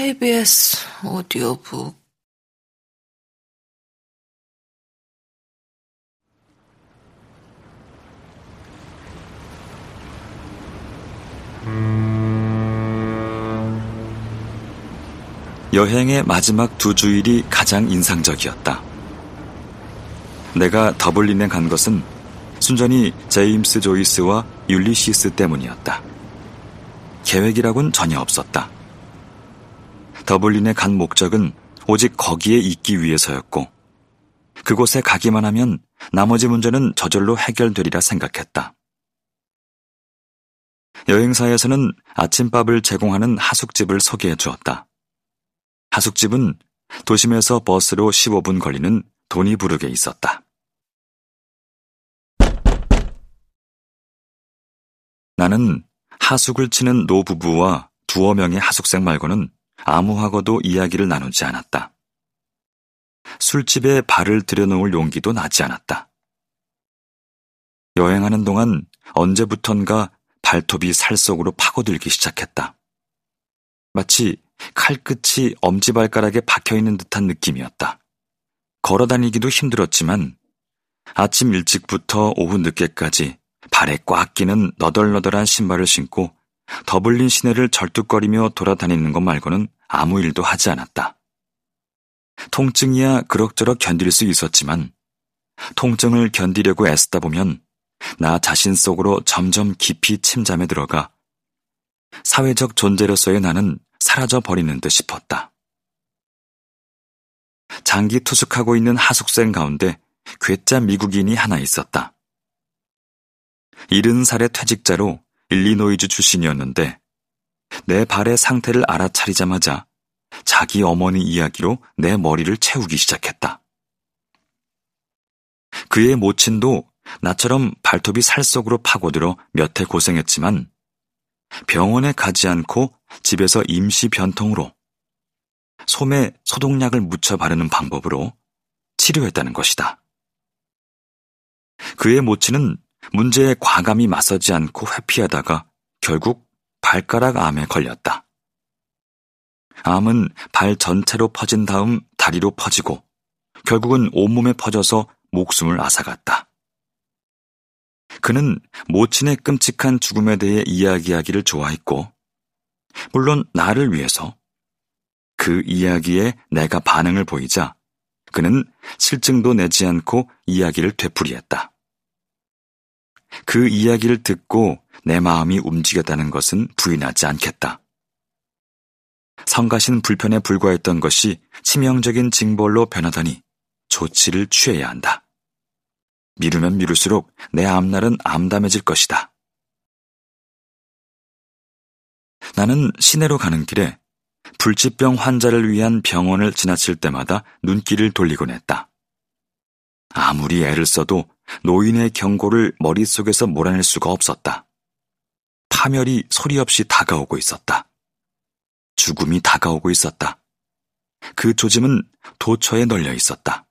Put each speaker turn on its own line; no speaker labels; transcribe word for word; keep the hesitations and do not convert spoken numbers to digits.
케이비에스 오디오북.
여행의 마지막 두 주일이 가장 인상적이었다. 내가 더블린에 간 것은 순전히 제임스 조이스와 율리시스 때문이었다. 계획이라곤 전혀 없었다. 더블린에 간 목적은 오직 거기에 있기 위해서였고, 그곳에 가기만 하면 나머지 문제는 저절로 해결되리라 생각했다. 여행사에서는 아침밥을 제공하는 하숙집을 소개해 주었다. 하숙집은 도심에서 버스로 십오 분 걸리는 도니부르크에 있었다. 나는 하숙을 치는 노부부와 두어 명의 하숙생 말고는 아무하고도 이야기를 나누지 않았다. 술집에 발을 들여놓을 용기도 나지 않았다. 여행하는 동안 언제부턴가 발톱이 살 속으로 파고들기 시작했다. 마치 칼끝이 엄지발가락에 박혀있는 듯한 느낌이었다. 걸어다니기도 힘들었지만 아침 일찍부터 오후 늦게까지 발에 꽉 끼는 너덜너덜한 신발을 신고 더블린 시내를 절뚝거리며 돌아다니는 것 말고는 아무 일도 하지 않았다. 통증이야 그럭저럭 견딜 수 있었지만 통증을 견디려고 애쓰다 보면 나 자신 속으로 점점 깊이 침잠에 들어가 사회적 존재로서의 나는 사라져 버리는 듯 싶었다. 장기 투숙하고 있는 하숙생 가운데 괴짜 미국인이 하나 있었다. 일흔 살의 퇴직자로 일리노이주 출신이었는데 내 발의 상태를 알아차리자마자 자기 어머니 이야기로 내 머리를 채우기 시작했다. 그의 모친도 나처럼 발톱이 살 속으로 파고들어 몇 해 고생했지만 병원에 가지 않고 집에서 임시 변통으로 솜에 소독약을 묻혀 바르는 방법으로 치료했다는 것이다. 그의 모친은 문제에 과감히 맞서지 않고 회피하다가 결국 발가락 암에 걸렸다. 암은 발 전체로 퍼진 다음 다리로 퍼지고 결국은 온몸에 퍼져서 목숨을 앗아갔다. 그는 모친의 끔찍한 죽음에 대해 이야기하기를 좋아했고, 물론 나를 위해서 그 이야기에 내가 반응을 보이자 그는 실증도 내지 않고 이야기를 되풀이했다. 그 이야기를 듣고 내 마음이 움직였다는 것은 부인하지 않겠다. 성가신 불편에 불과했던 것이 치명적인 징벌로 변하다니 조치를 취해야 한다. 미루면 미룰수록 내 앞날은 암담해질 것이다. 나는 시내로 가는 길에 불치병 환자를 위한 병원을 지나칠 때마다 눈길을 돌리곤 했다. 아무리 애를 써도 노인의 경고를 머릿속에서 몰아낼 수가 없었다. 파멸이 소리 없이 다가오고 있었다. 죽음이 다가오고 있었다. 그 조짐은 도처에 널려 있었다.